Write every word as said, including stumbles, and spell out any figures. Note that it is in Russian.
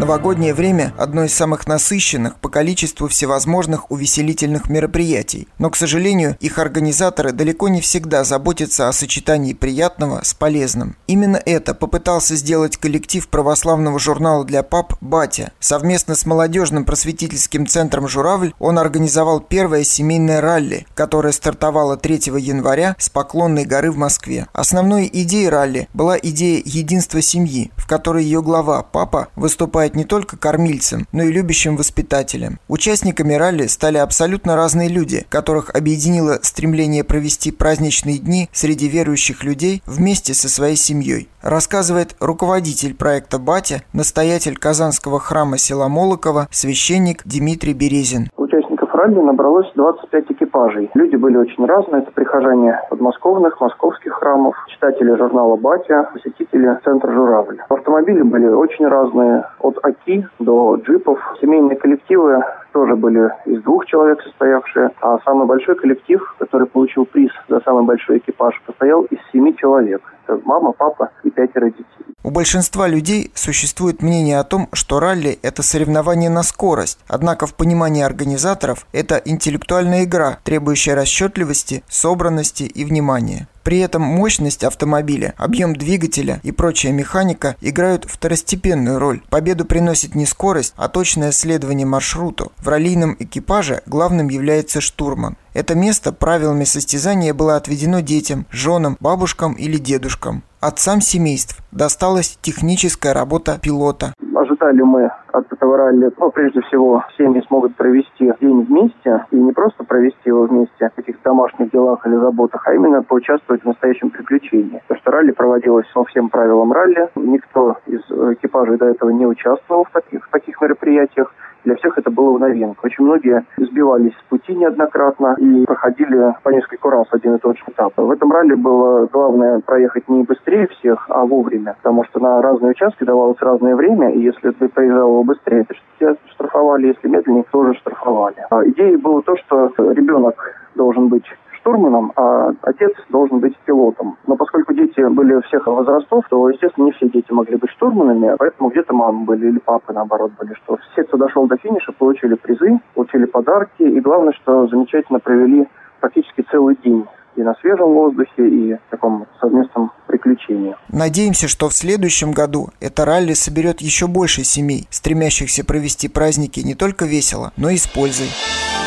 Новогоднее время – одно из самых насыщенных по количеству всевозможных увеселительных мероприятий. Но, к сожалению, их организаторы далеко не всегда заботятся о сочетании приятного с полезным. Именно это попытался сделать коллектив православного журнала для пап «Батя». Совместно с молодежным просветительским центром «Журавль» он организовал первое семейное ралли, которое стартовало третьего января с Поклонной горы в Москве. Основной идеей ралли была идея единства семьи, в которой ее глава, папа, выступает не только кормильцем, но и любящим воспитателем. Участниками ралли стали абсолютно разные люди, которых объединило стремление провести праздничные дни среди верующих людей вместе со своей семьей. Рассказывает руководитель проекта «Батя», настоятель Казанского храма села Молоково, священник Дмитрий Березин. Ралли набралось двадцать пять экипажей. Люди были очень разные. Это прихожане подмосковных, московских храмов, читатели журнала «Батя», посетители центра «Журавль». Автомобили были очень разные, от АКИ до джипов. Семейные коллективы тоже были из двух человек состоявшие, а самый большой коллектив, который получил приз за самый большой экипаж, состоял из семи человек. Это мама, папа и пятеро детей. У большинства людей существует мнение о том, что ралли – это соревнование на скорость. Однако в понимании организаторов это интеллектуальная игра, требующая расчетливости, собранности и внимания. При этом мощность автомобиля, объем двигателя и прочая механика играют второстепенную роль. Победу приносит не скорость, а точное следование маршруту. В раллийном экипаже главным является штурман. Это место правилами состязания было отведено детям, женам, бабушкам или дедушкам. Отцам семейств досталась техническая работа пилота. Ожидали мы от этого ралли, ну, прежде всего, семьи смогут провести день вместе, и не просто провести его вместе в каких-то домашних делах или заботах, а именно поучаствовать в настоящем приключении. Потому что ралли проводилось по всем правилам ралли, никто из экипажей до этого не участвовал в таких, в таких мероприятиях. Для всех это было в новинку. Очень многие сбивались с пути неоднократно и проходили по несколько раз один и тот же этап. В этом ралли было главное проехать не быстрее всех, а вовремя, потому что на разные участки давалось разное время, и если ты проезжал его быстрее, то тебя штрафовали, если медленнее, тоже штрафовали. А идеей было то, что ребенок должен быть штурманом, а отец должен быть пилотом. Но поскольку дети были всех возрастов, то, естественно, не все дети могли быть штурманами, поэтому где-то мамы были или папы, наоборот, были. Что все, кто дошел до финиша, получили призы, получили подарки, и главное, что замечательно провели практически целый день и на свежем воздухе, и в таком совместном приключении. Надеемся, что в следующем году это ралли соберет еще больше семей, стремящихся провести праздники не только весело, но и с пользой.